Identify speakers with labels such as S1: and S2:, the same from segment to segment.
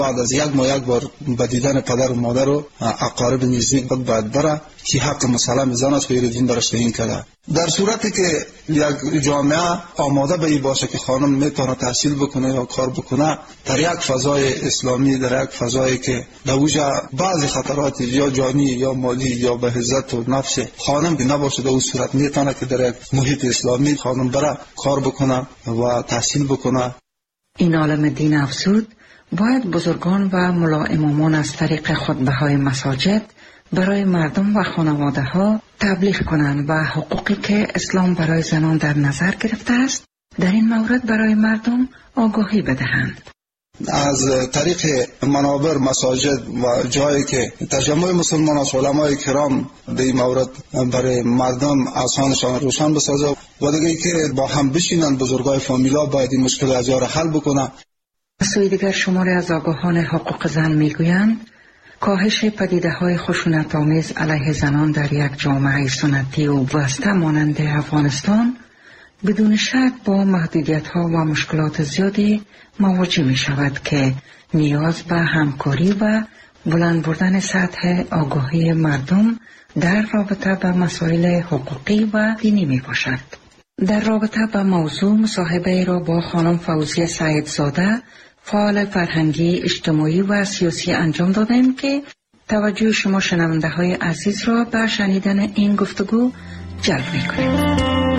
S1: بعد از یک بار به دیدن پدر و مادر و اقارب نزدیک باید بره که حق مسلم زن است و دین برش تعیین کرده. در صورتی که یک جامعه آماده به این باشه که خانم میتونه تحصیل بکنه یا کار بکنه در یک فضای اسلامی، در یک فضایی که در اوجا بعضی خطرات یا جانی یا مالی یا به عزت و نفس خانم که نباشه، در اون صورت میتونه که در یک محیط اسلامی خانم بره کار بکنه و تحصیل بکنه.
S2: این عالم دین افزود باید بزرگان و ملا امامان از طریق خطبه‌های مساجد برای مردم و خانواده ها تبلیغ کنند و حقوقی که اسلام برای زنان در نظر گرفته است در این مورد برای مردم آگاهی بدهند.
S1: از طریق منابر، مساجد و جایی که تجمع مسلمان است، علمای کرام در این مورد برای مردم آسانشان روشن بسازه و دیگه که با هم بشینند بزرگای فامیلا باید این مشکل از یار حل بکنه.
S2: سوی دیگر شماری از آگاهان حقوق زن میگویند کاهش پدیده‌های خشونت‌آمیز علیه زنان در یک جامعه سنتی و وسطه مانند افغانستان بدون شک با محدودیت‌ها و مشکلات زیادی مواجه می‌شود که نیاز به همکاری و بلند بردن سطح آگاهی مردم در رابطه با مسائل حقوقی و دینی میباشد. در رابطه با موضوع مصاحبه را با خانم فوزیه سعیدزاده فعال فرهنگی، اجتماعی و سیاسی انجام دادیم که توجه شما شنونده های عزیز را به شنیدن این گفتگو جلب می‌کنیم.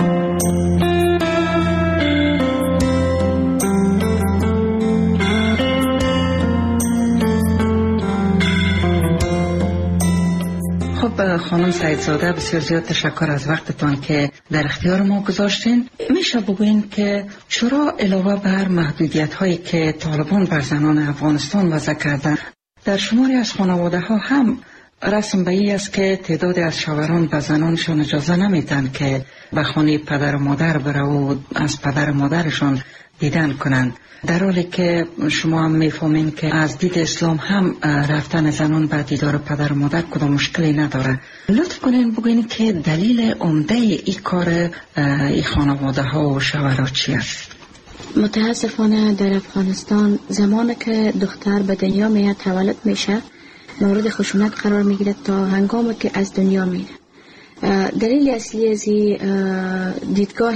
S2: خب خانم سعیدزاده، بسیار زیاد تشکر از وقتتان که در اختیار ما گذاشتین. میشه بگوین که چرا علاوه بر محدودیت هایی که طالبان بر زنان افغانستان وضع کردن در شماری از خانواده ها هم رسم به این است که تعدادی از شوهران به زنانشان اجازه نمیدن که به خانه پدر و مادر بره و از پدر و مادرشان دیدن کنند، در حالی که شما هم میفهمین که از دید اسلام هم رفتن زنان به دیدار پدر و مادر کدام مشکلی نداره. لطف کنین بگوین که دلیل عمده این کار این خانواده ها و شوهرها چی است؟
S3: متاسفانه در افغانستان زمانی که دختر به دنیا میاد تولد میشه مورد خشونت قرار میگیره تا هنگامی که از دنیا میره. دلیل اصلی از دیدگاه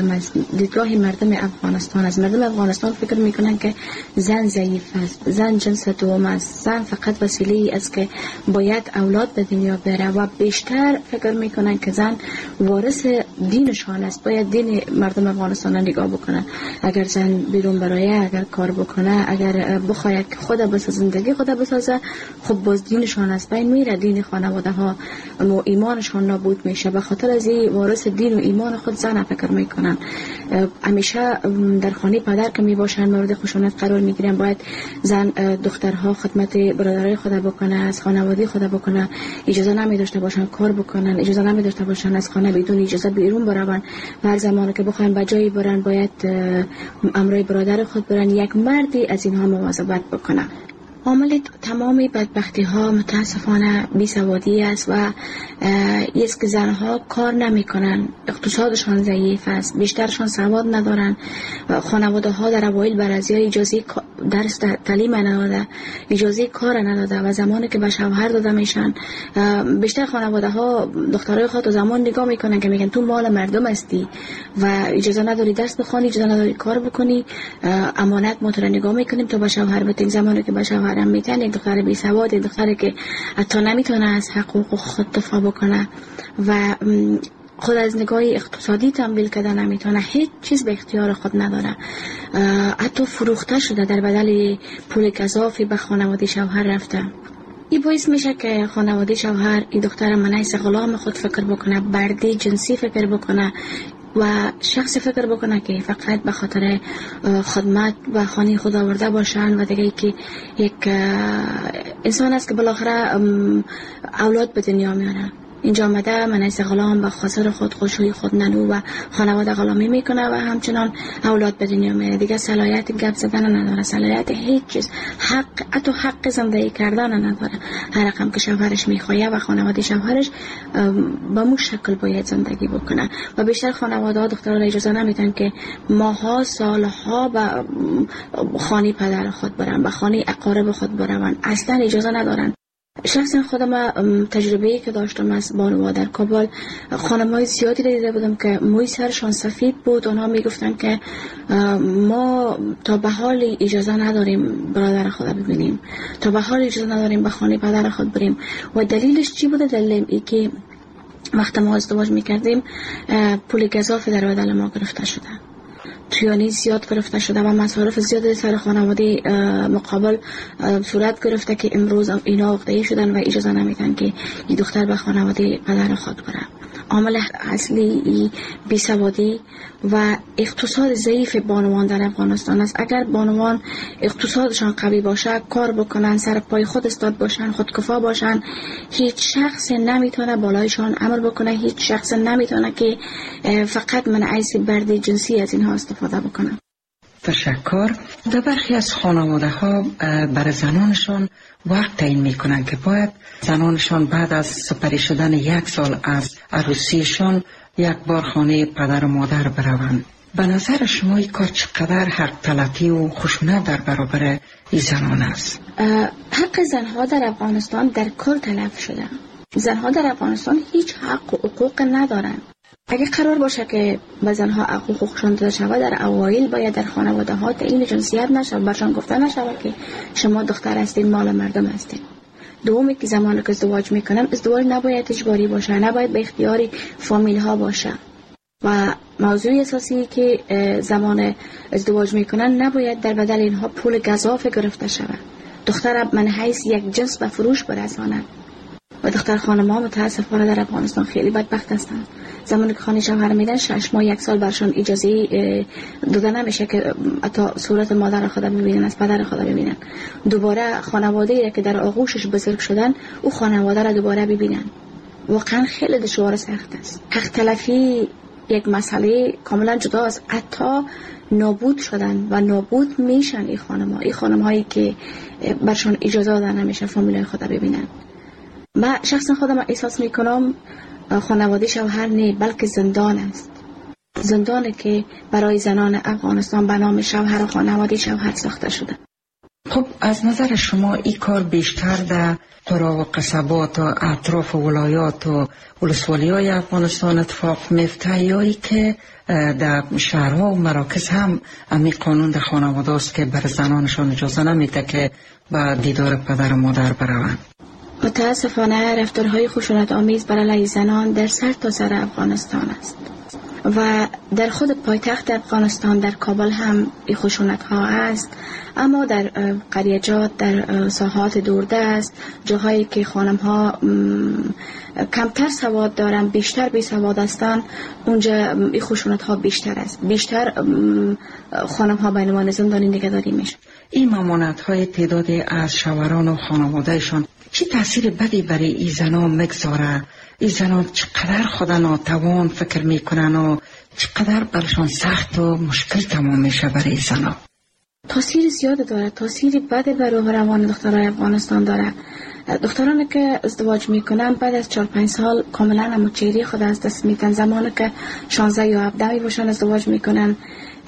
S3: مردم افغانستان از مردم افغانستان فکر میکنن که زن ضعیف است، زن جنس دوم است، زن فقط وسیله است که باید اولاد به دنیا بره و بیشتر فکر میکنن که زن وارث دینشان است، باید دین مردم افغانستان نگاه بکنن. اگر زن بیرون برای اگر کار بکنه، اگر بخواید که خود بس زندگی خود بسازه، خب باز دینشان است بین میره، دین خانواده ها و ایمانشان نابود میشه. به خاطر از این وارث دین و ایمان خود زن فکر میکنن. همیشه در خانه پدر که میباشن مورد خشونت قرار میگیرن. باید زن دخترها خدمت برادرای خود بکنه، از خانواده خود بکنه، اجازه نمیداشته باشن کار بکنن، اجازه نمیداشته باشن از خانه بدون اجازه بیرون برون. و هر زمانی که بخواین به جایی برن باید امرای برادر خود برن. یک مردی از اینها مواظبت بکنه. عامل تمامی بدبختی ها متاسفانه بیسوادی است و است که زنها کار نمی کنن، اقتصادشان ضعیف است، بیشترشان سواد ندارن. خانواده ها در اوایل بر از اجازه درس تعلیم نداده، اجازه کار نداده و زمانی که به شوهر داده میشن بیشتر خانواده ها دخترای خود زمان نگاه میکنن که میگن تو مال مردم هستی و اجازه نداری درس بخونی، اجازه نداری کار بکنی، امانت ما تو را نگاه میکنیم تو به شوهر بتین. زمانی که به شوهر میتن یک دختر بی سواد، یک دختری که حتی نمیتونه از حقوق خود دفاع بکنه و خود از نگاه اقتصادی تمویل کرده نمیتونه، هیچ چیز به اختیار خود نداره، حتی فروخته شده در بدل پول گزافی به خانواده شوهر رفته. این باعث میشه که خانواده شوهر این دختر منعیس غلام خود فکر بکنه، بردی جنسی فکر بکنه و شخصی فکر بکنه که فقط به خاطر خدمت و خانه خود آورده باشن و دیگه که یک انسان است که بالاخره اولاد به دنیا میاره. اینجا آمده منیس غلام و خاطر خود خوشوی خود ننو و خانواده غلامی میکنه و همچنان اولاد به دنیا میاره. دیگه صلاحیت گپ زدن نداره، صلاحیت هیچ چیز، حتی حق زندگی کردن نداره. هر رقم که شوهرش میخواه و خانواده شوهرش به مو شکل باید زندگی بکنه و بیشتر خانواده ها دختران اجازه نمیدن که ماها سالها به خانه پدر خود برن، به خانه اقارب خود برن، اصلا اجازه ندارن. شخصا خودم تجربه‌ای که داشتم از بانوها در کابل، خانم‌های زیادی دیده بودم که موی سرشان سفید بود. آنها میگفتن که ما تا به حال اجازه نداریم برادر خود ببینیم، تا به حال اجازه نداریم به خانه پدر خود بریم. و دلیلش چی بوده؟ دلیل ای که وقتی ما ازدواج میکردیم پول گزافی در بدل ما گرفته شده، تویانی زیاد گرفته شده و مصارف زیاد سر خانواده مقابل صورت گرفته که امروز اینا عقده‌ای شدن و اجازه نمیدن که این دختر به خانواده پدر خود بره. عامل اصلی بیسوادی و اقتصاد ضعیف بانوان در افغانستان است. اگر بانوان اقتصادشان قوی باشه، کار بکنن، سر پای خود استاد باشن، خودکفا باشن، هیچ شخص نمیتونه بالایشان امر بکنه، هیچ شخص نمیتونه که فقط منعکس بردی جنسی از اینها استفاده بکنه.
S2: تشکر. در برخی از خانواده ها برای زنانشان وقت تعیین میکنن که باید زنانشان بعد از سپری شدن 1 سال از عروسیشان یک بار خانه پدر و مادر بروند. به نظر شما این کار چقدر حق تلفی و خشونت در برابر این زنان است؟
S3: حق زنها در افغانستان در کل تلف شده. زنها در افغانستان هیچ حق و حقوق ندارند. اگه قرار باشه که به زنها حقوقشان داده شود، در اوایل باید در خانواده ها تعیین جنسیت نشود، برشان گفته نشود که شما دختر هستین، مال مردم هستین. دومی که زمانی که ازدواج میکنن، ازدواج نباید اجباری باشه، نباید به اختیار فامیل ها باشه. و موضوع اساسی که زمان ازدواج میکنن نباید در بدل اینها پول گزاف گرفته شود. دختر من حیث یک جنس به فروش برساند. و دختر خانم ها متاسفانه در افغانستان خیلی بدبخت هستند. زمانی که خانه شوهر میدن 6 ماه 1 سال برشان اجازه داده نمیشه که حتی صورت مادر خود ببینن، از پدر خود ببینن. دوباره خانواده که در آغوشش بزرگ شدن او خانواده را دوباره ببینن. واقعا خیلی دشوار و سخت است. حق تلفی یک مسئله کاملا جدا است. حتی نابود شدن و نابود میشن این خانم هایی که برشان اجازه داده نمیشه فامیلای خود ببینن. من شخصا خودم احساس میکنم خانواده شوهر نه، بلکه زندان است. زندانی که برای زنان افغانستان به نام شوهر و خانواده شوهر ساخته شده.
S2: خب از نظر شما این کار بیشتر در قرا و قصبات و اطراف ولایات و ولسوالی های افغانستان اتفاق میفته یا ای که در شهرها و مراکز هم امی قانون در خانواده است که بر زنانشان اجازه نمیده که با دیدار پدر و مادر بروند؟
S3: متاسفانه رفتارهای خشونت آمیز بر علیه زنان در سرتاسر افغانستان است و در خود پایتخت افغانستان در کابل هم این خشونت ها است، اما در قریجات، در ساحات دوردست، جاهایی که خانم ها کمتر سواد دارن، بیشتر بی سواد هستند، اونجا این خشونت ها بیشتر است. بیشتر خانم ها به عنوان زندانی نگهداری میشن.
S2: این ممانعت های تعدادی از شوهران و خانوادهشان چه تأثیر بدی برای این زنان میگذاره؟ این زنان چقدر خود ناتوان فکر میکنن و چقدر برشان سخت و مشکل تمام میشه برای این زنان؟
S3: تاثیر زیاد داره، تاثیر بد بر روح روان دخترای افغانستان داره. دخترانی که ازدواج میکنن بعد از 4-5 سال کاملا هموچهری خود از دست میدن. زمانی که 16 یا 17 باشن ازدواج میکنن،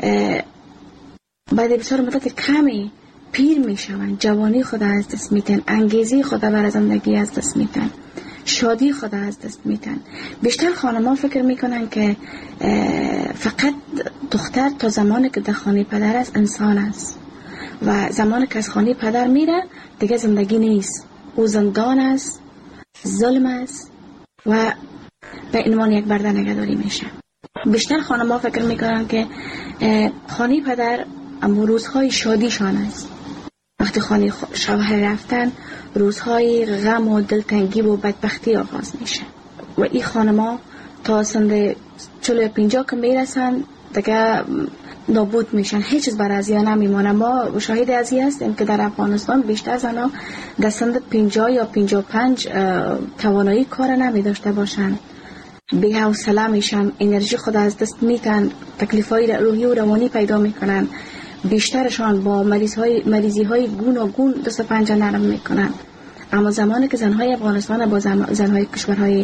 S3: بعد بسیار مدت کمی پیر میشون، جوانی خود از دست میدن، انگیزه خود برای زندگی از دست میدن، شادی خود از دست میدن. بیشتر خانم‌ها فکر میکنن که فقط دختر تا زمانی که در خانه پدر است انسان است و زمانی که از خانه پدر میره دیگه زندگی نیست، او زندان است، ظلم است و به عنوان یک برده نگهداری میشه. بیشتر خانم‌ها فکر میکنن که خانه پدر اما روزهای شادیشان است. وقتی خانه شوهر رفتن روزهای غم و دلتنگی و بدبختی آغاز میشه و این خانم‌ها تا سن 40-50 که میرسن دیگه نابود میشن، هیچ چیز برای ازیا نمیمونه. ما شاهد ازی هستیم که در افغانستان بیشتر زنها در سن 50 یا 55 توانایی کار نمی داشته باشن، بی حوصله میشن، انرژی خود از دست میتن، تکلیفای روحی و روانی پیدا میکنن. بیشترشان با مریضی های گوناگون دست پنجه نرم میکنن. اما زمانی که زنهای افغانستان با زنهای کشورهای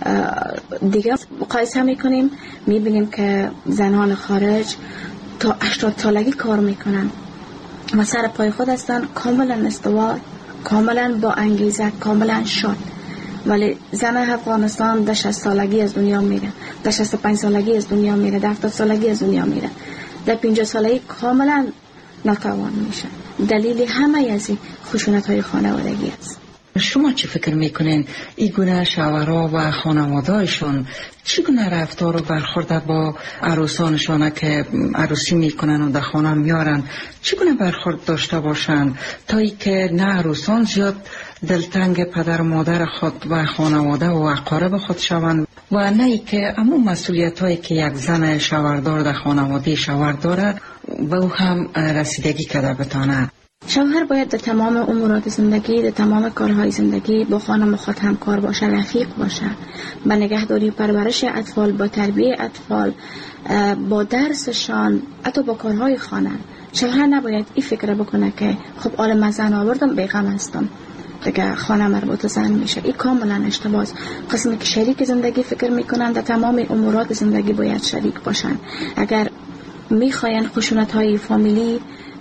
S3: دیگه مقایسه میکنیم، میبینیم که زنان خارج تا 80 سالگی کار میکنن و سر پای خود هستن، کاملا استوار، کاملا با انگیزه، کاملا شاد. ولی زن افغانستان در 60 سالگی از دنیا میره، در 65 سالگی از دنیا میره، در 70 سالگی از دنیا میره، در 50 سالگی کاملا ناتوان میشه. دلیل همه از خشونت های خانوادگی است.
S2: شما چی فکر میکنین این گونه شوهرها و خانواده‌شون چگونه رفتار و برخورد با عروسانشان که عروسی میکنن و در خانه میارن چگونه برخورد داشته باشن تا ای که نه عروسان زیاد دلتنگ پدر و مادر خود و خانواده و اقارب خود شوند و نه ای که همون مسئولیت هایی که یک زن شوهردار در خانواده شوهر داره و او هم رسیدگی کرده بتانه.
S3: شوهر باید در تمام امورات زندگی، در تمام کارهای زندگی با خانم خود همکار باشه، رفیق باشه، با نگهداری و پرورش اطفال، با تربیت اطفال، با درسشان، حتی با کارهای خانه. شوهر نباید این فکر بکنه که خب آل من زن آوردم بیغم هستم دیگه خانه مربوط زن میشه. این کاملا اشتباهه. قسمی که شریک زندگی فکر میکنن در تمام امورات زندگی باید شریک باشن. اگر میخواین خشونت های فامیلی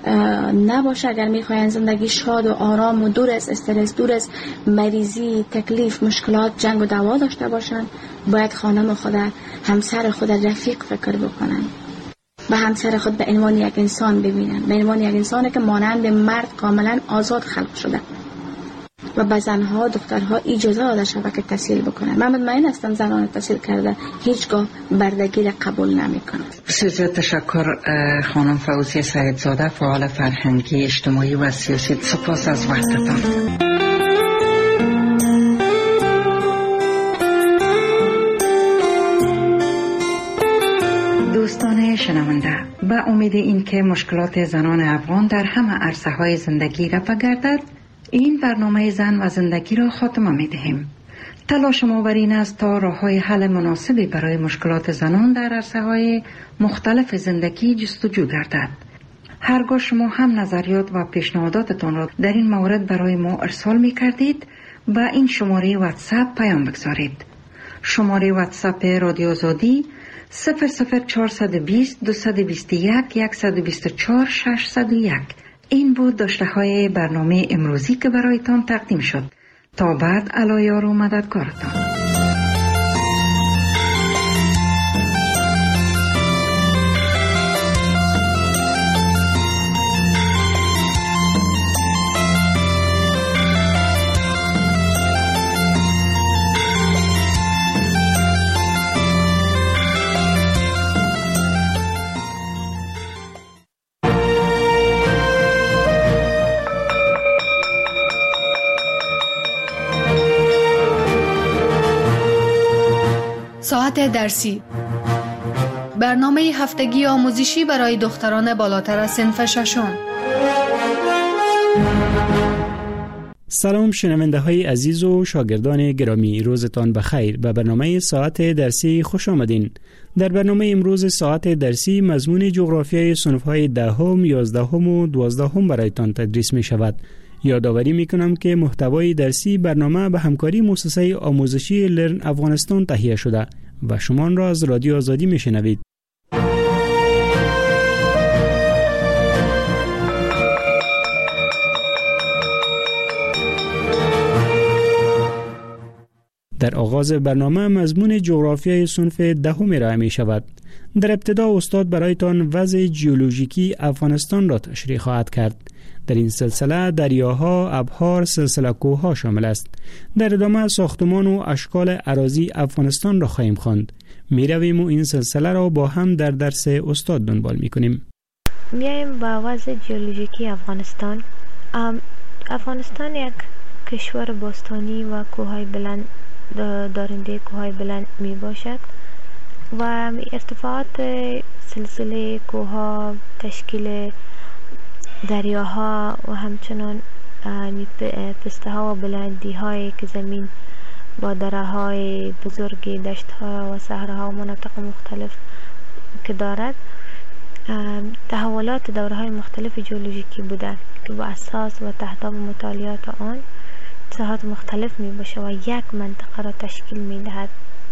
S3: نباشه، اگر میخواین زندگی شاد و آرام و دور از استرس، دور از مریضی، تکلیف، مشکلات، جنگ و دعوا داشته باشن، باید خانم خود، همسر خود رفیق فکر بکنن، به همسر خود به عنوان یک انسان ببینن، به عنوان یک انسانی که مانند مرد کاملا آزاد خلق شده و به زنها، دخترها اجازه داده شده که تحصیل بکنن. من مطمئن هستم زنان تحصیل کرده هیچگاه بردگی را قبول نمیکنند.
S2: بسیار تشکر خانم فوزیه سعیدزاده، فعال فرهنگی، اجتماعی و سیاسی. سپاس از وقتتان. دوستان شنونده، به امید اینکه مشکلات زنان افغان در همه عرصه‌های زندگی رفع گردد، این برنامه زن و زندگی را خاتمه می دهیم. تلاش ما بر این است تا راه‌های حل مناسبی برای مشکلات زنان در عرصه‌های مختلف زندگی جستجو گردد. هرگاه شما هم نظریات و پیشنهاداتتان را در این مورد برای ما ارسال می کردید، با این شماره واتساپ پیام بگذارید. شماره واتساپ رادیو آزادی 00420 221 124 601. این بود داشته های برنامه امروزی که برایتان تقدیم شد. تا بعد علایار و مددکارتان.
S4: ساعت درسی، برنامه هفتگی آموزشی برای دختران بالاتر از صنف ششم.
S5: سلام شنونده های عزیز و شاگردان گرامی، روزتان بخیر. به برنامه ساعت درسی خوش آمدین. در برنامه امروز ساعت درسی مضمون جغرافیای صنف های 10، 11 و 12 برایتان تدریس می شود. یادآوری می کنم که محتوای درسی برنامه به همکاری مؤسسه آموزشی لرن افغانستان تهیه شده و شما را از رادیو آزادی می شنوید. در آغاز برنامه مضمون جغرافیای صنف 10 ارائه می شود. در ابتدا استاد برایتان وضع ژئولوژیکی افغانستان را تشریح خواهد کرد. در این سلسله دریاها، ابحار، سلسله کوه‌ها شامل است. در ادامه ساختمان و اشکال اراضی افغانستان را خواهیم خواند. میرویم و این سلسله را با هم در درس استاد دنبال میکنیم.
S6: میایم با وضع ژئولوژیکی افغانستان. افغانستان یک کشور باستانی و کوههای بلند دارنده کوههای بلند می باشد و ارتفاعات سلسله کوها، تشکیل دریاها و همچنان پسته ها و بلندی هایی که زمین با دره های بزرگی، دشت ها و صحراها و مناطق مختلف که دارد، تحولات دوره های مختلف جیولوژیکی بوده که با اساس و تحتاب مطالعات آن ساحات مختلف می باشه و یک منطقه را تشکیل می دهد.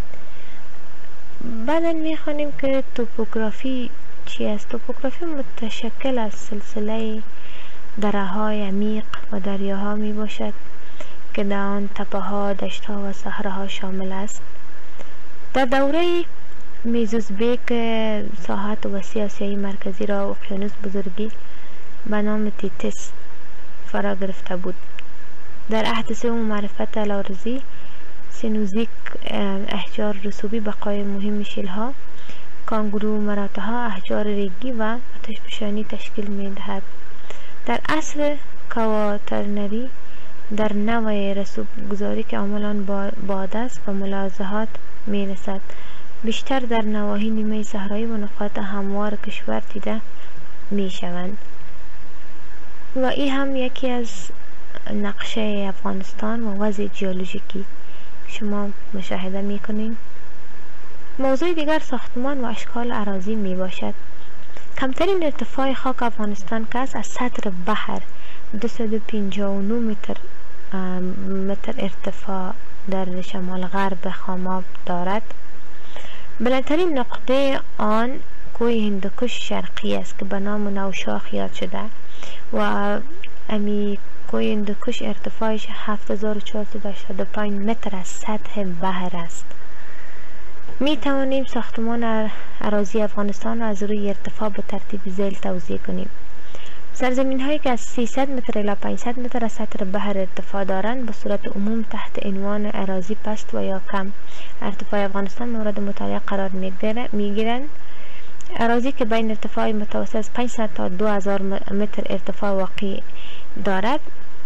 S6: بعدا می خوانیم که توپوگرافی چی است؟ توپوگرافی متشکل از سلسله دره های عمیق و دریاها می باشد که در آن تپه ها، دشت ها و صحراها شامل است. در دوره میزوزبیک ساحات وسیع آسیای مرکزی را اقیانوس بزرگی به نام تیتس فرا گرفته بود. در عهد سوم معرفت الارضی سینوزیک احجار رسوبی بقای مهم شیلها، کانگرو مراتها، احجار ریگی و آتشفشانی تشکیل می دهد. در عصر کواترنری در نوع رسوب گذاری که عملان باد است و ملاحظات می رسد، بیشتر در نواحی نیمه صحرایی و نقاط هموار کشور دیده می شوند. و این هم یکی از نقشه افغانستان و وضع جیولوژیکی شما مشاهده می کنید. موضوع دیگر ساختمان و اشکال اراضی می باشد. کمترین ارتفاع خاک افغانستان که از سطح بحر 259 متر ارتفاع در شمال غرب خاماب دارد. بلندترین نقطه آن کوه هندوکش شرقی است که به نام نوشاخ یاد شده و امی کوه هندوکش ارتفاعش 7485 متر از سطح بحر است. می توانیم ساختمان اراضی افغانستان را از روی ارتفاع به ترتیب ذیل توزیع کنیم. سرزمین هایی که از 300 متر الی 500 متر از سطح بحر ارتفاع دارند به صورت عموم تحت عنوان اراضی پست و یا کم ارتفاع افغانستان مورد مطالعه قرار می گیرند. اراضی که بین ارتفاع متوسط از 500 تا 2000 متر ارتفاع واقع دارد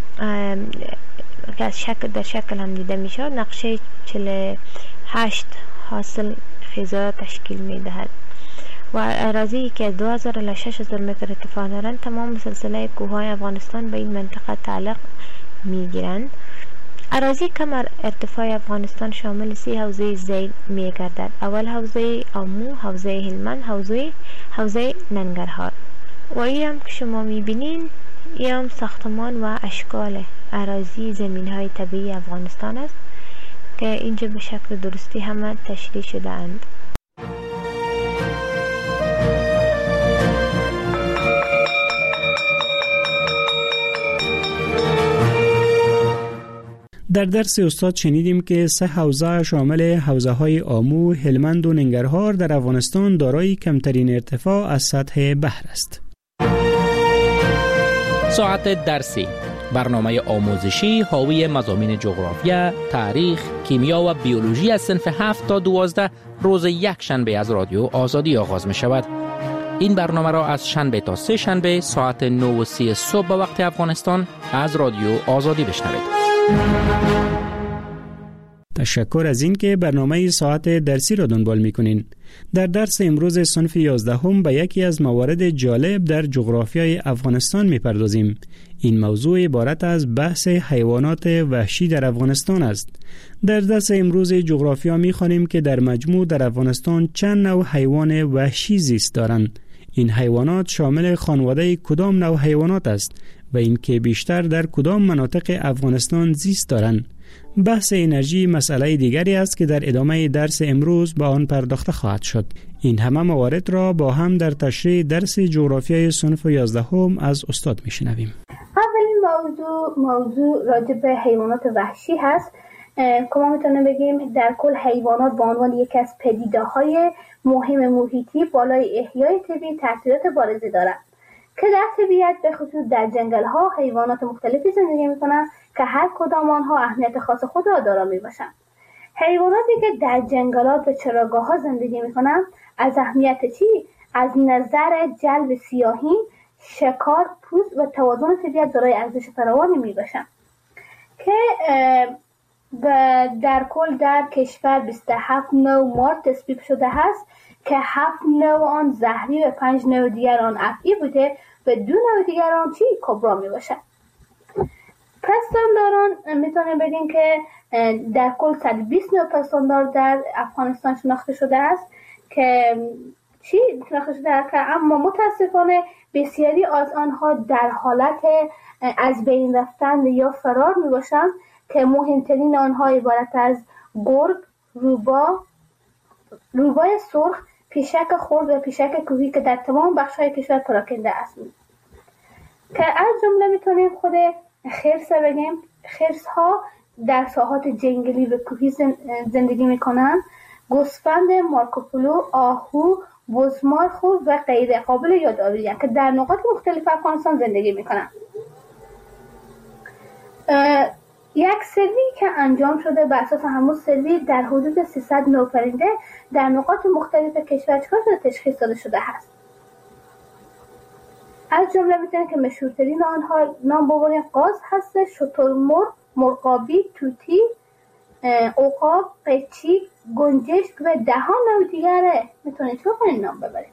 S6: که از در شکل هم دیده می شود، نقشه 48 حاصل خیزا تشکیل می دهد. و اراضی که از 2000 الی 6000 متر ارتفاع دارند تمام سلسله کوههای افغانستان به این منطقه تعلق می گیرند. اراضی کم ارتفاع افغانستان شامل 3 حوزه ذیل می گردد. اول حوزه آمو، حوزه هلمند، حوزه ننگرهار. و این هم که شما می بینین این هم ساختمان و اشکال اراضی زمین های طبیعی افغانستان است که اینجا به شکل درستی همه تشریح شده اند.
S5: در درس استاد شنیدیم که 3 حوزه شامل حوزه های آمو، هلمند و ننگرهار در افغانستان دارای کمترین ارتفاع از سطح بحر است.
S7: ساعت درسی، برنامه آموزشی حاوی مضامین جغرافیا، تاریخ، کیمیا و بیولوژی از صنف 7 تا 12 روز یک شنبه از رادیو آزادی آغاز می شود. این برنامه را از شنبه تا 3 شنبه ساعت 9:30 صبح به وقت افغانستان از رادیو آزادی بشنوید.
S5: تشکر از این که برنامه ساعت درسی را دنبال می‌کنین. در درس امروز صنف 11 به یکی از موارد جالب در جغرافیای افغانستان می‌پردازیم. این موضوع عبارت از بحث حیوانات وحشی در افغانستان است. در درس امروز جغرافیا می‌خوانیم که در مجموع در افغانستان چند نوع حیوان وحشی زیست دارند. این حیوانات شامل خانواده کدام نوع حیوانات است و اینکه بیشتر در کدام مناطق افغانستان زیست دارند. بحث انرژی مسئله دیگری است که در ادامه درس امروز به آن پرداخته خواهد شد. این همه موارد را با هم در تشریح درس جغرافیای صنف 11 از استاد میشنویم.
S8: اولین موضوع راجع به حیوانات وحشی هست که ما میتونیم بگیم در کل حیوانات به عنوان یکی از پدیده‌های مهم محیطی بالای احیای طبیعی تاثیرات بارزی دارند که در طبیعت به خصوص در جنگل‌ها حیوانات مختلفی زندگی می‌کنند که هر کدام آنها اهمیت خاص خود را دارا میباشند. حیواناتی که در جنگلات و چراگاه‌ها زندگی می‌کنند از اهمیت چی؟ از نظر جلب سیاحین، شکار، پوست و توازن طبیعت دارای ارزش فراوانی میباشند که و در کل در کشور 27 نوع مار تصویب شده است که 7 نوع آن زهری و 5 نوع دیگر آن افعی بوده و 2 نوع دیگر آن کبرا می باشد. پستانداران میتونیم بگیم که در کل 120 نوع پستاندار در افغانستان شناخته شده است که شناخته شده است که اما متاسفانه بسیاری از آنها در حالت از بین رفتن یا فرار می باشند که مهمترین آنها عبارت از گرگ، روبای سرخ، پیشک خرد و پیشک کوهی که در تمام بخش‌های کشور پراکنده است. که از جمله میتونیم خود خرس بگیم. خرس ها در ساحات جنگلی و کوهی زندگی میکنن. گوسفند، مارکوپولو، آهو، بزمارخو و غیره قابل یادآوری که در نقاط مختلف افغانستان زندگی میکنن. یک سروی که انجام شده بر اساس همون سروی در حدود 300 نوع پرنده در نقاط مختلف کشور تشخیص داده شده است. از جمله میتونیم که مشهورترین آنها نام ببریم. قاز هست، شترمرغ، مرغابی، توتی، عقاب، قیچی، گنجشک و 10 نوع دیگره میتونید نام ببریم.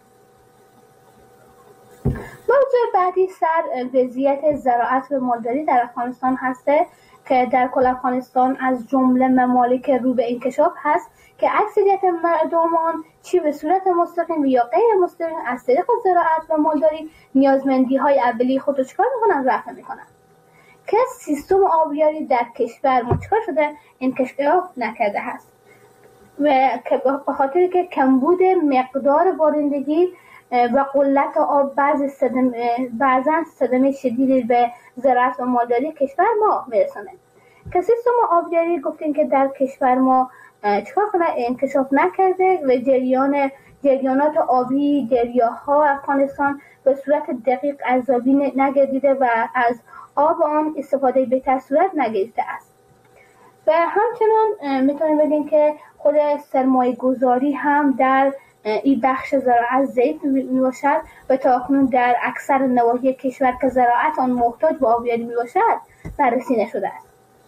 S8: موضوع بعدی سر وضعیت زراعت و مالداری در افغانستان هسته که در کل افغانستان از جمله ممالک رو به انکشاف هست که اکثریت مردمان چی به صورت مستقیم یا غیر مستقیم از طریق زراعت و مالداری نیازمندی های اولیه خود را چکار میکنن؟ رفع میکنن. که سیستم آبیاری در کشور چکار شده؟ انکشاف نکرده هست و که به خاطر که کمبود مقدار بارندگی و قلت آب بعضا صدمه شدیدی به زراعت و مالداری کشور ما میرسونه. که سیستم آبیاری گفتیم که در کشور ما چکار کنه؟ انکشاف نکرده و جریانات آبی دریاها افغانستان به صورت دقیق ارزیابی نگردیده و از آب آن استفاده بهتر صورت نگرفته است. و همچنان میتونیم بگیم که خود سرمایه گذاری هم در این بخش زراعت ضعیف میباشد و تا اکنون در اکثر نواحی کشور که زراعت آن محتاج به آبیاری میباشد بررسی نشده است.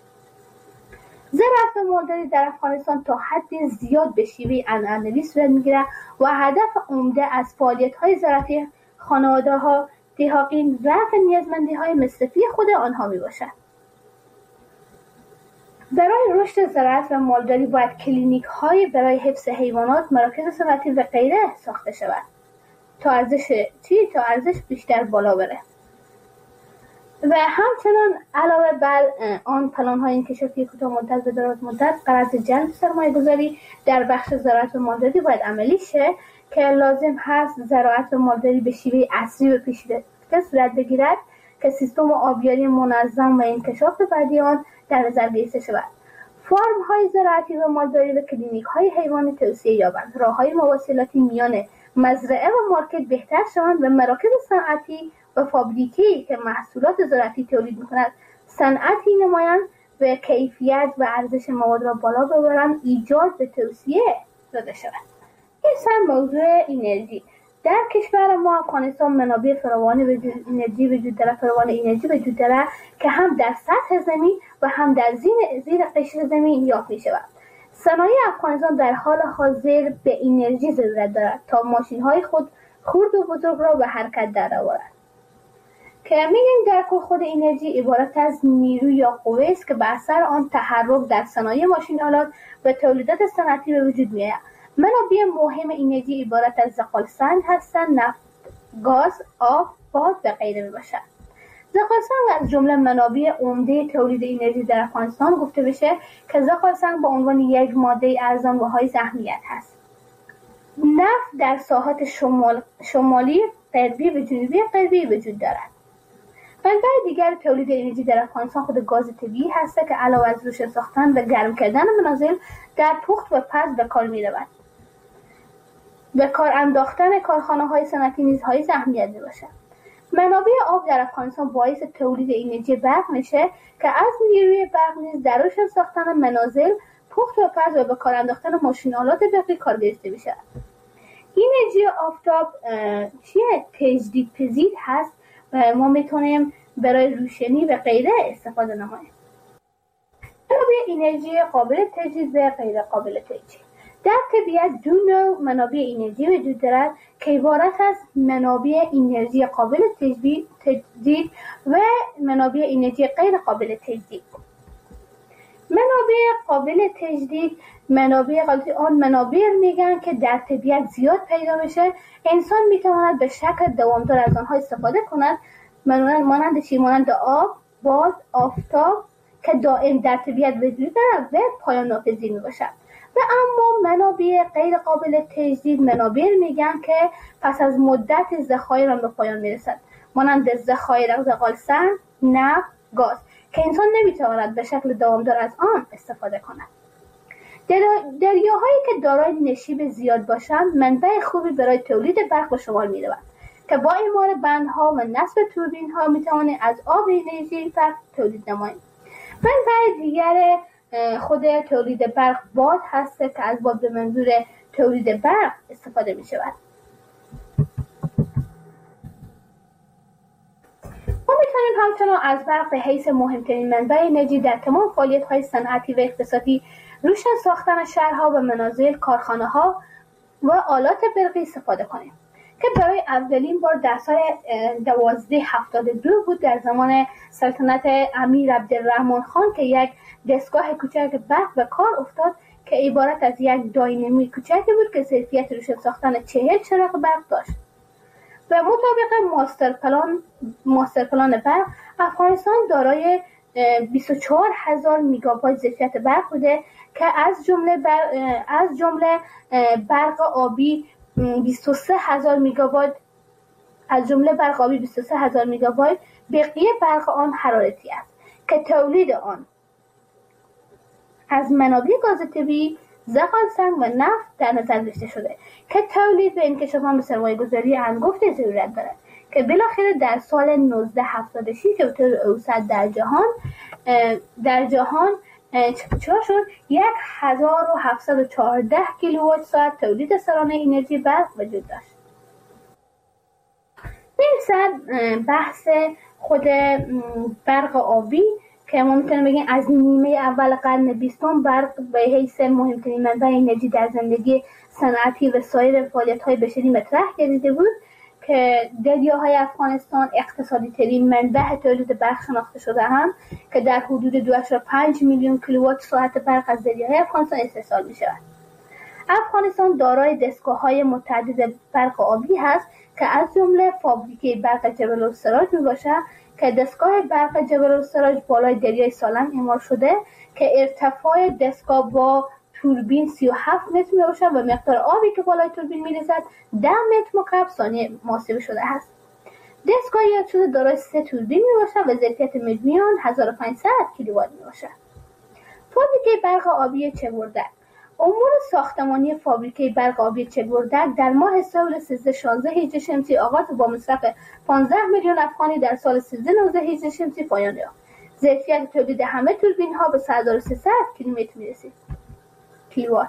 S8: زراعت و مالداری در افغانستان تا حد زیاد به شیوه عنعنوی صورت میگیرد و هدف عمده از فعالیت‌های زراعتی خانواده‌ها دهاقین رفع نیازمندی‌های مصرفی خود آنها میباشد. برای رشد زراعت و مالداری باید کلینیک‌های برای حفظ حیوانات، مراکز صنعتی و غیره ساخته شود تا ارزش بیشتر بالا بره. و همچنان علاوه بر آن پلان‌های انکشافی کوتاه مدت و دراز مدت غرض جلب سرمایه‌گذاری در بخش زراعت و مالداری باید عملی شه که لازم هست زراعت و مالداری به شیوه عصری و پیشرفته صورت بگیرد که سیستم آبیاری منظم و انکشاف بعدی آن در نظر گرفته شود. فارم‌های زراعتی و مالداری و کلینیک‌های حیوانی توسعه یابند. راه‌های مواصلاتی میان مزرعه و مارکت بهتر شوند و مراکز صنعتی و فابریکه‌ای که محصولات زراعتی تولید می‌کند صنعتی نمایند و کیفیت و ارزش مواد را بالا ببرند ایجاد و توسعه داده شود. این سر موضوع انرژی. در کشور ما افغانستان منابع فراوان انرژی وجود دارد که هم در سطح زمین و هم در زیر قشر زمین یافت می‌شود. صنایع افغانستان در حال حاضر به انرژی ضرورت دارد تا ماشین‌های خرد و بزرگ را به حرکت درآورد. که میگیم در کل خود انرژی عبارت از نیرو یا قوه است که به اثر آن تحرک در صنایع ماشین‌آلات و تولیدات صنعتی به وجود می‌آید. منابع مهم انرژی عبارت از زغال سنگ هستند، نفت، گاز، آب، باد و غیره میباشد. زغال سنگ از جمله منابع عمده تولید انرژی در افغانستان گفته بشه که زغال سنگ به عنوان یک ماده ارزان و حائز اهمیت هست. نفت در ساحات شمالی غربی و جنوبی غربی وجود دارد. منبع دیگر تولید انرژی در افغانستان خود گاز طبیعی هست که علاوه از روشن ساختن و گرم کردن منازل در پخت و پز به کار می‌رود. به کار انداختن کارخانه‌های صنعتی نیز حائز اهمیت می‌باشد. منابع آب در افغانستان باعث تولید انرژی برق میشه که از نیروی برق نیز در روشن ساختن منازل، پخت و پز و به کار انداختن ماشین‌آلات برقی کار گرفته میشه. انرژی آفتاب تجدیدپذیر هست و ما میتونیم برای روشنی و غیره استفاده نماییم. منابع انرژی قابل تجدید و غیر قابل تجدید. در طبیعت دو نوع منابع انرژی وجود دارد که عبارت از منابع انرژی قابل تجدید و منابع انرژی غیر قابل تجدید. منابع قابل تجدید آن منابع میگن که در طبیعت زیاد پیدا میشه، انسان میتواند به شکل دوامدار از آنها استفاده کند، مانند آب، باد، آفتاب که دائم در طبیعت وجود دارد و پایان ناپذیر میباشد. و اما منابع غیر قابل تجدید منابع میگن که پس از مدت ذخایر به پایان میرسد، مانند ذخایر زغال سنگ، نفت، گاز که انسان نمیتواند به شکل دوامدار از آن استفاده کند. دریاهایی که دارای نشیب زیاد باشند منبع خوبی برای تولید برق به شمار می‌روند که با اعمار بندها و نصب توربین‌ها می‌توانیم از آب انرژی برق تولید نماییم. منبع دیگر خود تولید برق باد هست که از باد به منظور تولید برق استفاده می‌شود. ما می‌توانیم همچنان از برق به حیث مهمترین منبع انرژی در تمام فعالیت‌های صنعتی و اقتصادی، روشن ساختن شهرها و منازل، کارخانه‌ها و آلات برقی استفاده کنیم که برای اولین بار در سال 1272 بود در زمان سلطنت امیر عبدالرحمن خان که یک دستگاه کوچک برق به کار افتاد که عبارت از یک داینامی کوچکی بود که ظرفیت روشن ساختن 40 چراغ برق داشت. و مطابق ماستر پلان برق افغانستان دارای 24,000 میگاوات ظرفیت برق بوده که از جمله برق آبی 23,000 میگاوات، بقیه برق آن حرارتی است که تولید آن از منابع گاز طبیعی، زغال سنگ و نفت در نظر گرفته شده که تولید و انکشاف آن به سرمایه‌گذاری انگفت ضرورت دارد که بالاخره در سال 1976 به طور اوسط در جهان چرا شد 1714 کیلووات ساعت تولید سالانه انرژی برق وجود داشت. این بحث خود برق آبی که ما میتونیم بگیم از نیمه اول قرن 20 برق به حیث مهمترین منبع انرژی در زندگی صنعتی و سایر فعالیت‌های بشری مطرح گردیده بود که دریاهای افغانستان اقتصادی ترین منبع تولید برق شناخته شده هم که در حدود 2.5 میلیون کیلووات ساعت برق از دریاهای افغانستان استحصال می شود. افغانستان دارای دستگاه‌های متعدد برق آبی هست که از جمله فابریکه برق جبل السراج می باشد که دستگاه برق جبل السراج بالای دریای سالنگ اعمار شده که ارتفاع دستگاه با توربین 37 متر می باشد و مقدار آبی که بالای توربین می رسد 10 متر مکعب ثانیه محاسبه شده است. دستگاه یاد شده دارای 3 توربین می باشد و ظرفیت مجموعی آن 1500 کیلووات می باشد. فابریکه برق آبی چگوردک. امور ساختمانی فابریکه برق آبی چگوردک در ماه سال 1316 هجری شمسی آغاز با مصرف 15 میلیون افغانی در سال 1319 هجری شمسی پایان یافت. ظرفیت تولید همه توربین ها به 1300 کیلومتر می رسید. کیلووات.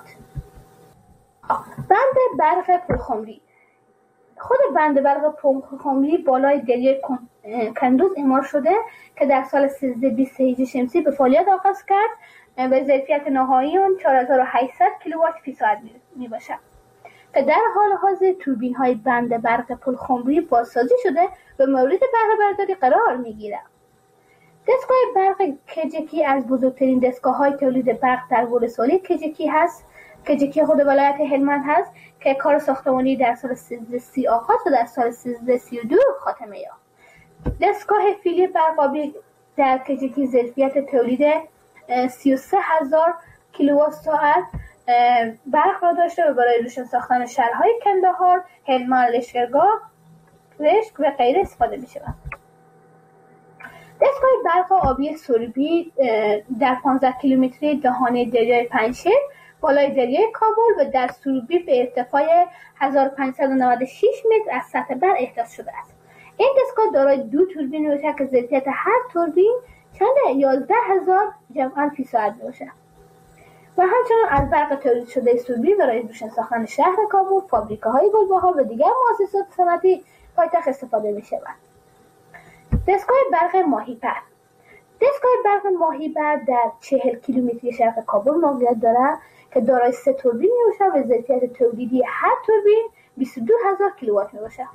S8: بند برق پلخمری. خود بند برق پلخمری بالای دریای کندوز اعمار شده که در سال 1320 هجری شمسی به فعالیت آغاز کرد و ظرفیت نهایی آن 4800 کیلووات فی ساعت می باشد که در حال حاضر توربین های بند برق پلخمری بازسازی شده و مورد بهره برداری قرار می گیرد. دستگاه برق کجکی از بزرگترین دستگاه های تولید برق در ولسوالی کجکی هست. کجکی خود ولایت هلمند هست که کار ساختمانی در سال 1330 آغاز و در سال 1332 خاتمه یافت. دستگاه فیلی برق آبی در کجکی ظرفیت تولید 33,000 کیلووات ساعت برق را داشته و برای روشن ساختن شهرهای کندهار، هلمند، لشکرگاه، رشت و غیره استفاده می شود. دستگاه برق آبی سربی در 15 کیلومتری دهانه دریای پنجشیر بالای دریای کابل و در سربی به ارتفاع 1596 متر از سطح بر احداث شده است. این دستگاه دارای 2 توربین میباشد که ظرفیت هر توربین چند 11,000 جمعاً فی ساعت میباشد و همچنان از برق تولید شده سربی برای روشن ساختن شهر کابل، فابریکه‌های گلبهار و دیگر مؤسسات صنعتی پایتخت استفاده می‌شود. دستگاه برق ماهیپر. دستگاه برق ماهیبر در 40 کیلومتری شرق کابل موقعیت دارد که دارای 3 توربین میباشد و ظرفیت تولیدی هر توربین 22,000 کیلووات میباشد.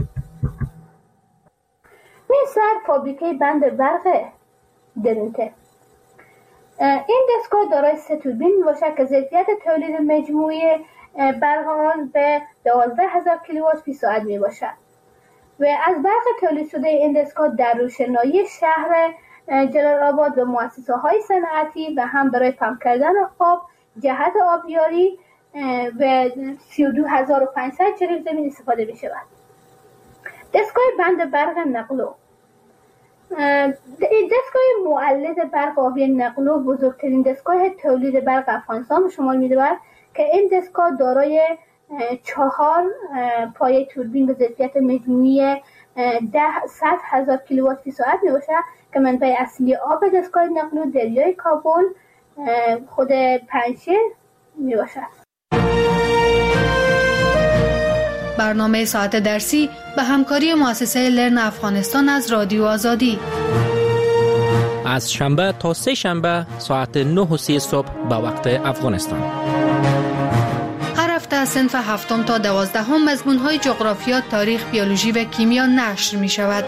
S8: مثل فابریکه بند برق درونته. این دستگاه دارای 3 توربین میباشد که ظرفیت تولید مجموعی برق آن به 12,000 کیلووات فی ساعت میباشد و از برق تولید شده این دستگاه در روشنایی شهر جلال آباد و مؤسسه‌های صنعتی و هم برای پمپ کردن آب، جهت آبیاری و 32,500 جریب زمین استفاده می شود. دستگاه بند برق نقلو. دستگاه مولد برق آبی نقلو بزرگترین دستگاه تولید برق افغانستان به شمار می رود که این دستگاه دارای 4 پایه توربین به ظرفیت مجموعی 100,000 کیلووات فی ساعت می باشد که منبع اصلی آب دستگاه نقلو دریای کابل خود پنجشیر می باشد.
S4: برنامه ساعت درسی به همکاری مؤسسه لرن افغانستان از رادیو آزادی
S7: از شنبه تا سه شنبه ساعت 9:30 صبح به وقت افغانستان.
S4: هر هفته از صنف 7 تا 12 مضمون‌های جغرافیا، تاریخ، بیولوژی و کیمیا نشر می شود.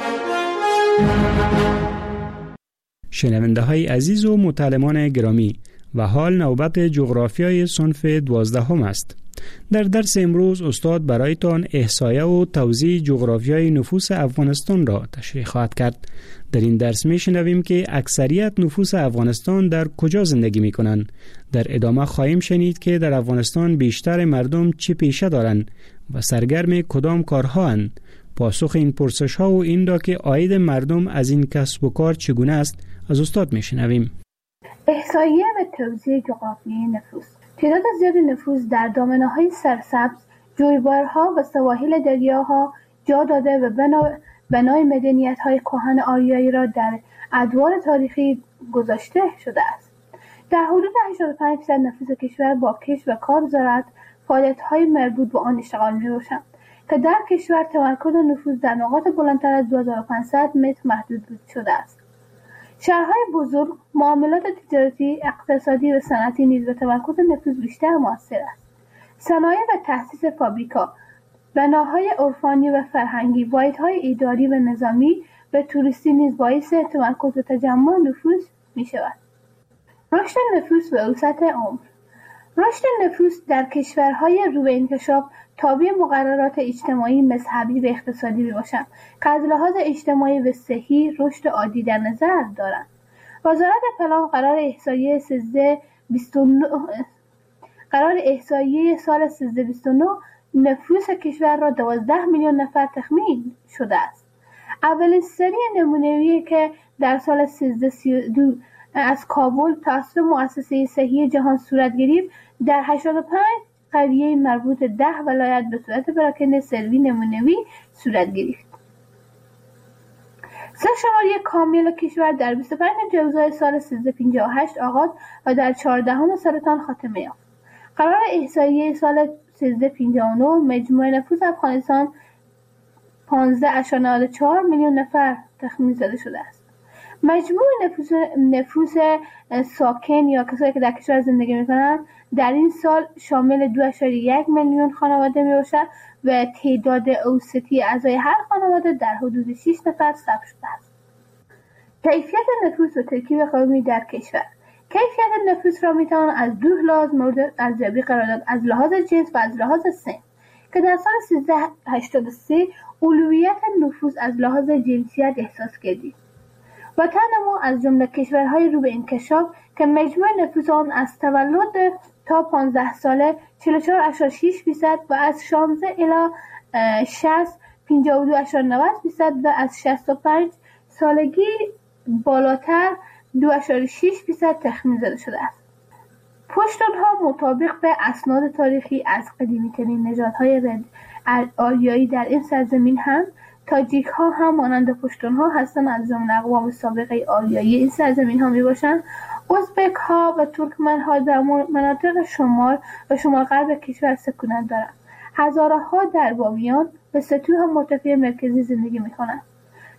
S5: شنونده های عزیز و متعلمان گرامی، و حال نوبت جغرافیای صنف 12 است. در درس امروز استاد برایتان احصایه و توزیع جغرافیای نفوس افغانستان را تشریح خواهد کرد. در این درس می شنویم که اکثریت نفوس افغانستان در کجا زندگی می کنند. در ادامه خواهیم شنید که در افغانستان بیشتر مردم چه پیشه دارند و سرگرم کدام کارها اند. پاسخ این پرسش ها و این را که عاید مردم از این کسب و کار چگونه است از استاد می شنویم.
S8: احصایه و توزیع جغرافیای نفوس. تعداد زیاد نفوس در دامنه‌های سرسبز، جویبارها و سواحل دریاها جا داده و بنای مدنیت‌های کهن آریایی را در ادوار تاریخی گذاشته شده است. در حدود 85% نفوس کشور با کشت و کار زراعت فعالیت‌های مربوط به آن اشتغال می‌باشند که در کشور تمرکز نفوس در نقاط بلندتر از 2500 متر محدود شده است. شهرهای بزرگ، معاملات تجارتی، اقتصادی و صنعتی نیز به تمرکز نفوس بیشتر موثر است. صنایع و تأسیس فابریکا، بناهای عرفانی و فرهنگی، واحدهای اداری و نظامی و توریستی نیز باعث تمرکز و تجمع نفوس می شود. رشد نفوس و اوسط عمر. رشد نفوس در کشورهای رو به انکشاف تابع مقررات اجتماعی، مذهبی و اقتصادی میباشند که از لحاظ اجتماعی و صحی رشد عادی در نظر دارند. وزارت پلان قرار احصایه سال 1329 نفوس کشور را 12 میلیون نفر تخمین شده است. اولین سری نمونه‌ای که در سال 1332 از کابل توسط مؤسسه صحی جهان صورت گرفت در 85 قریه مربوط 10 ولایت به صورت پراکنده سروی نمونه‌ای صورت گرفت. سرشماری کامل کشور در 25 جوزای سال 1358 آغاز و در 14 سرطان خاتمه یافت. قرار احصایه سال 1359 مجموع نفوس افغانستان 15.4 میلیون نفر تخمین زده شده است. مجموع نفوس ساکن یا کسایی که در کشور زندگی می‌کنند در این سال شامل 2.1 میلیون خانواده میباشد و تعداد اوسطی اعضای هر خانواده در حدود 6 نفر ثبت شده است. کیفیت نفوس و ترکیب قومی در کشور. کیفیت نفوس را میتوان از دو لحاظ مورد ارزیابی قرار داد: از لحاظ جنس و از لحاظ سن، که در سال 1383 اولویت نفوس از لحاظ جنسیت احساس گردید. وطن ما از جمله کشورهای رو به انکشاف که مجموع نفوس آن از تولد تا 15 ساله 44.6% و از 16 الی 60 52.90% و از 65 سالگی بالاتر 2.6% تخمین زده شده است. پشتونها مطابق به اسناد تاریخی از قدیمی‌ترین نژادهای آریایی در این سرزمین هم تاجیک ها هم مانند پشتونها هستند، از جمله اقوام سابقه آریایی این سرزمین ها می باشند. ازبک ها و ترکمن ها در مناطق شمال و شمال غرب کشور سکونت دارند. هزاره ها در بامیان و سطوح مرتفع مرکزی زندگی می کنند.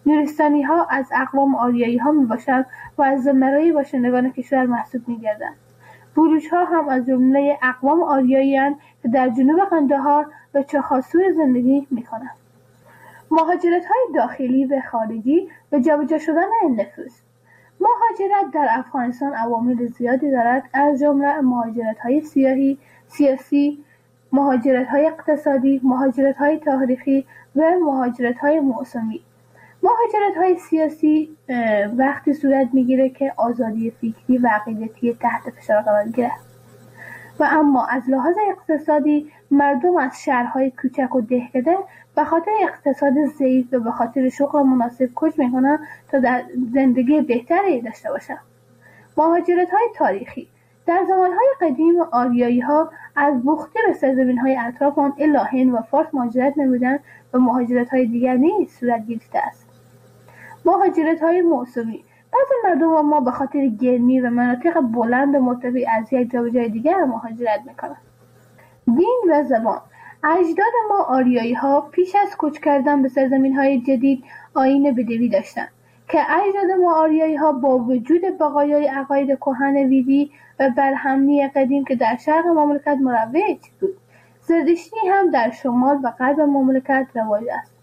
S8: نورستانی ها از اقوام آریایی ها می باشند و از زمرای باشندگان کشور محسوب می گردند. بلوچ ها هم از جمله اقوام آریایی هستند که در جنوب قندهار و چخاسور زندگی می کنند. مهاجرت های داخلی و خارجی و جابجا شدن نفوذ. مهاجرت در افغانستان عوامل زیادی دارد، از جمله مهاجرت های سیاسی، مهاجرت های اقتصادی، مهاجرت های تاریخی و مهاجرت های موسمی. مهاجرت های سیاسی وقتی صورت میگیره که آزادی فکری و عقیدتی تحت فشار قرار گیرد و اما از لحاظ اقتصادی مردم از شهرهای کوچک و دهکده به خاطر اقتصاد ضعیف و به خاطر شغل مناسب کوچ میکنن تا در زندگی بهتری داشته باشن. مهاجرت های تاریخی. در زمانهای قدیم آریایی ها از بوختی به سرزمین های اطراف آن الا هند و فارس مهاجرت نمودند و مهاجرت های دیگر نیز صورت گرفته است. مهاجرت های موسمی. بعضی مردم ما به خاطر گرمی و مناطق بلند و مرتفع از یک جا به جای دیگر مهاجرت میکنند. دین و زبان. اجداد ما آریایی ها پیش از کوچ کردن به سرزمین های جدید آیین بدوی داشتند که اجداد ما آریایی ها با وجود بقایای عقاید کهن ویدی و برهمنی قدیم که در شرق مملکت مروج بود، زرتشتی هم در شمال و غرب مملکت رواج است.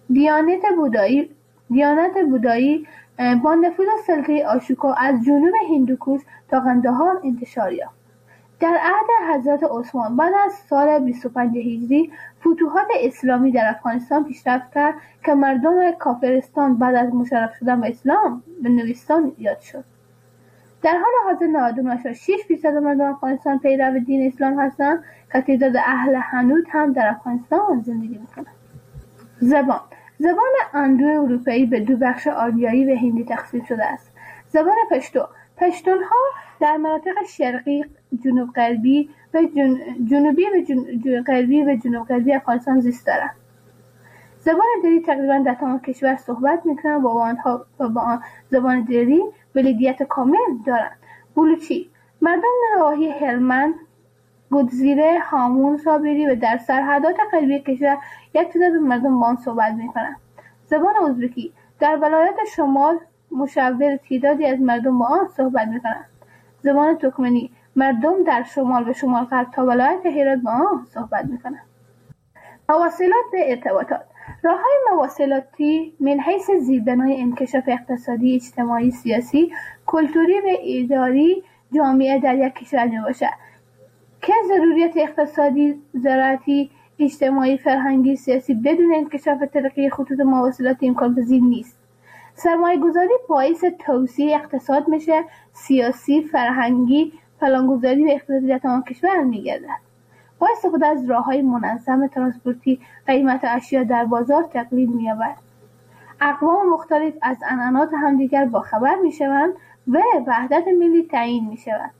S8: دیانت بودایی با نفوذ سلطه آشوکا از جنوب هندوکوش تا قندهار انتشار یافت. در عهد حضرت عثمان بعد از سال 25 هجری فتوحات اسلامی در افغانستان پیشرفت کرد که مردم کافرستان بعد از مشرف شدن به اسلام به نوستان یاد شد. در حال حاضر 99.6% مردم افغانستان پیرو دین اسلام هستند که تعداد اهل حنوت هم در افغانستان زندگی میکنند. زبان اندو اروپایی به دو بخش آریایی و هندی تقسیم شده است. زبان پشتون‌ها در مناطق شرقی، جنوب غربی و جنوبی و جنوب غربی افغانستان زیست دارند. زبان دری تقریبا در تمام کشور صحبت میکنند و با آن زبان دری ولایت کامل دارند. بلوچی. مردم نواحی هلمند، گودزیره، هامون، صابری و در سرحدات غربی کشور یک تعداد مردم با آن صحبت میکنند. زبان ازبکی. در ولایت شمال مشاور تعدادی از مردم با آن صحبت میکنند. زبان ترکمنی. مردم در شمال و شمال غرب تا ولایت هرات با آن صحبت میکنند. مواصلات و ارتباطات. راههای مواصلاتی من حیث زیربنای انکشاف اقتصادی، اجتماعی، سیاسی، کلتوری و اداری جامعه در یک کشور میباشد که ضروریات اقتصادی، زراعتی، اجتماعی، فرهنگی، سیاسی بدون انکشاف ترقی خطوط مواصلاتی امکان پذیر نیست. سرمایه گذاری باعث توسعه اقتصاد میشه، سیاسی، فرهنگی، پلانگذاری و اقتصادی در تمام کشور میگردد. با استفاده از راههای منظم ترانسپورتی قیمت اشیا در بازار تقلیل می‌یابد. اقوام مختلف از عنعنات همدیگر با خبر میشوند و وحدت ملی تعیین میشود.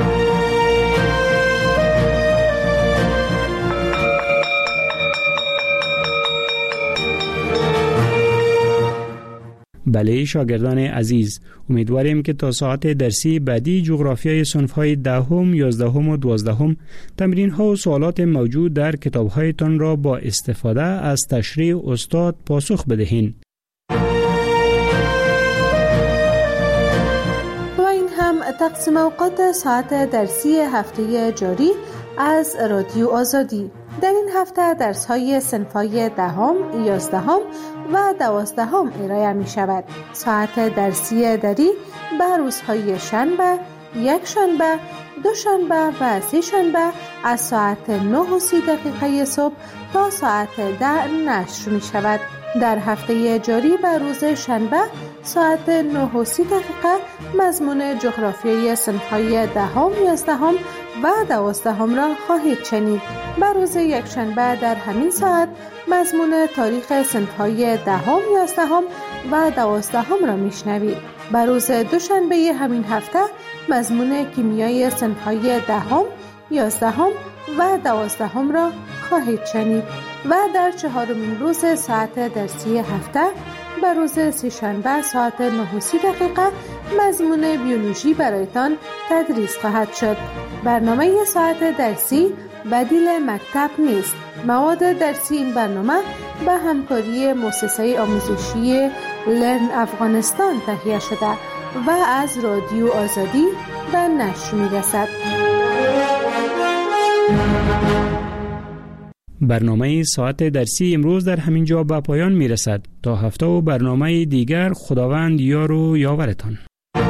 S5: بله شاگردان عزیز، امیدواریم که تا ساعت درسی بعدی جغرافیای صنف‌های 10ام، 11ام و 12ام تمرین‌ها و سوالات موجود در کتاب‌هایتان را با استفاده از تشریح استاد پاسخ بدهید.
S9: و این هم تقسیم اوقات ساعت درسی هفته جاری از رادیو آزادی. در این هفته درس‌های صنف‌های 10ام، 11ام و 12ام ارائه می شود. ساعت درسی دری به روزهای شنبه، یک شنبه، دو شنبه و سه شنبه از ساعت 9:30 صبح تا ساعت 10 نشر می شود. در هفته جاری به روز شنبه ساعت 9:30 مضمون جغرافیای صنف‌های 10ام، 11ام و 12ام را خواهید شنید. به روز یکشنبه در همین ساعت مضمون تاریخ صنف‌های 10ام، 11ام و 12ام را میشنوید. به روز دوشنبه همین هفته مضمون کیمیای صنف‌های 10ام، 11ام و 12ام را خواهید شنید و در چهارمین روز ساعت درسی هفته به روز سه‌شنبه ساعت 9:30 مضمون بیولوژی برایتان تدریس خواهد شد. برنامه ساعت درسی بدیل مکتب نیست. مواد درسی این برنامه به همکاری مؤسسه آموزشی لرن افغانستان تهیه شده و از رادیو آزادی به نشر می‌رسد.
S5: برنامه ساعت درسی امروز در همین جا به پایان می‌رسد. تا هفته و برنامه دیگر، خداوند یار و یاورتان.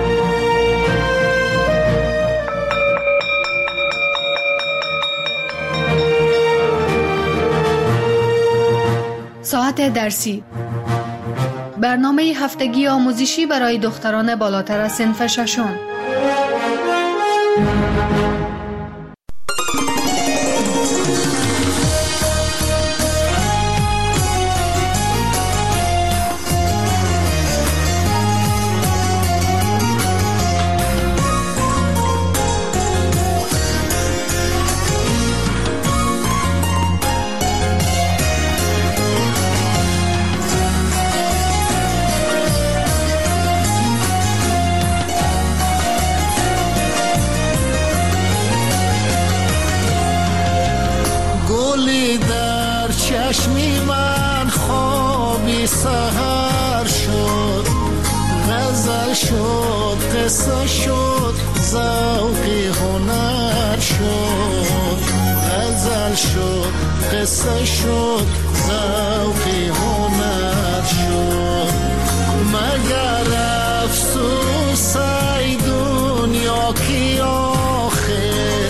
S4: ساعت درسی، برنامه هفتگی آموزشی برای دختران بالاتر از صنف ششم.
S10: چشمی من خوابی سحر شد، غزل شد، قصه شد، ذوقی هنر شد. غزل شد، قصه شد، ذوقی هنر شد. مگر افسوس ای دنیا کی آخر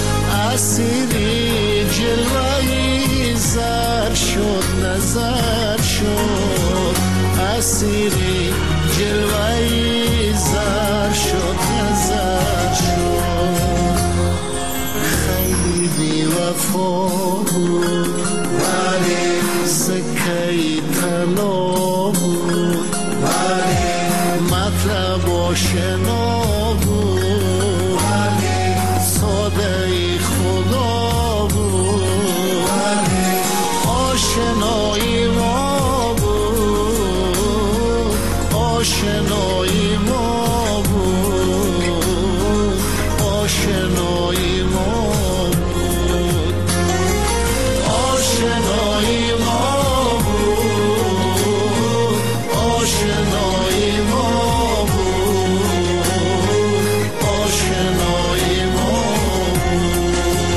S10: اسیری جلوهی زر شد، نظر شد. اسیری جلوهی زر شد، نظر شد. خیلی بی وفا بود ولی سکهی طلا بود، ولی مطلب آشنا بود، ولی ساده ای خدا بود، ولی آشنایی ما بود، آشنایی ما بود، آشنایی ما بود، آشنایی ما بود، آشنایی ما بود، آشنایی ما بود.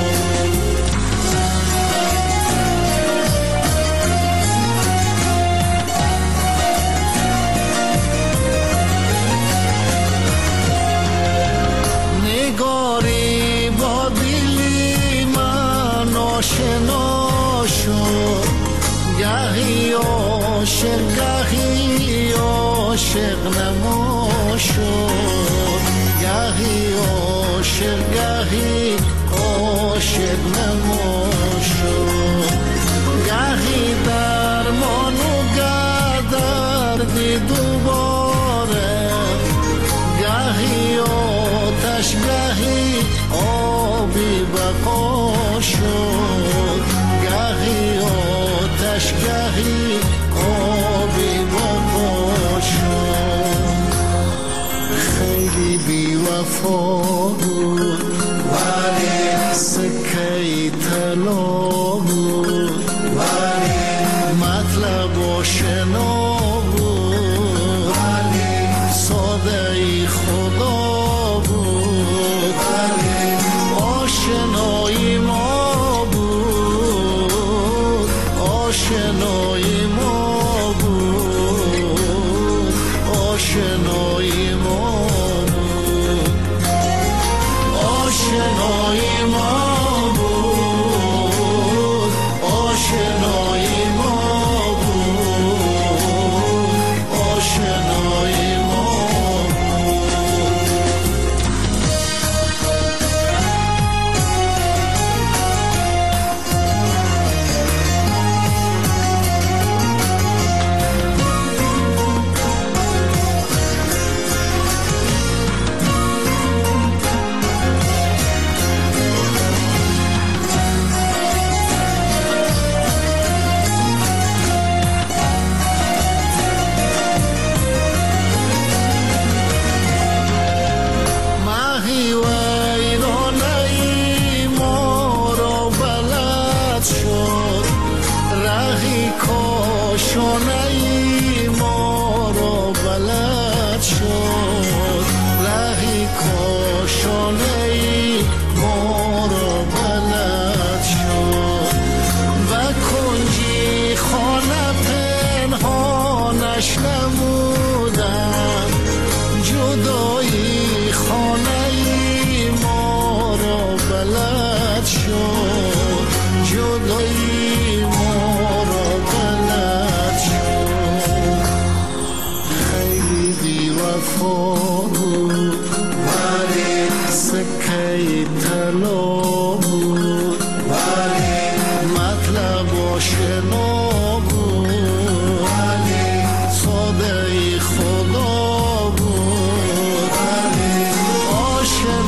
S10: نگاری با دلی من آشنا شد، گهی عاشق گهی عاشق نما شد، گهی عاشق گهی عاشق نما شد. گهی درمان و دردی دوباره، گهی آتش گهی آبی بقا شد، گهی آتش گهی آبی بقا شد. خیلی بی وفا بود ولی سکهی طلا بود، ولی مطلب آشنا بود، ولی ساده ای خدا بود، ولی آشنایی ما بود، آشنایی ما بود، آشنایی ما بود، آشنایی ما بود، کی طلا